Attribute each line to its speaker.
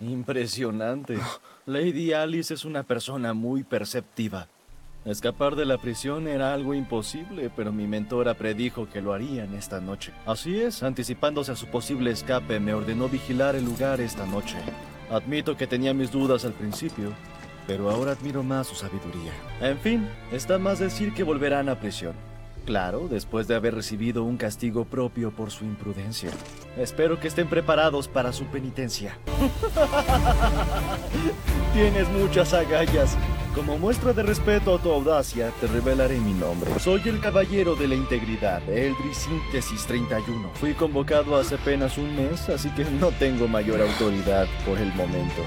Speaker 1: Impresionante. Lady Alice es una persona muy perceptiva. Escapar de la prisión era algo imposible, pero mi mentora predijo que lo harían esta noche. Así es, anticipándose a su posible escape, me ordenó vigilar el lugar esta noche. Admito que tenía mis dudas al principio, pero ahora admiro más su sabiduría. En fin, está más decir que volverán a prisión. Claro, después de haber recibido un castigo propio por su imprudencia. Espero que estén preparados para su penitencia. Tienes muchas agallas. Como muestra de respeto a tu audacia, te revelaré mi nombre. Soy el Caballero de la Integridad, Eldris Síntesis 31. Fui convocado hace apenas un mes, así que no tengo mayor autoridad por el momento.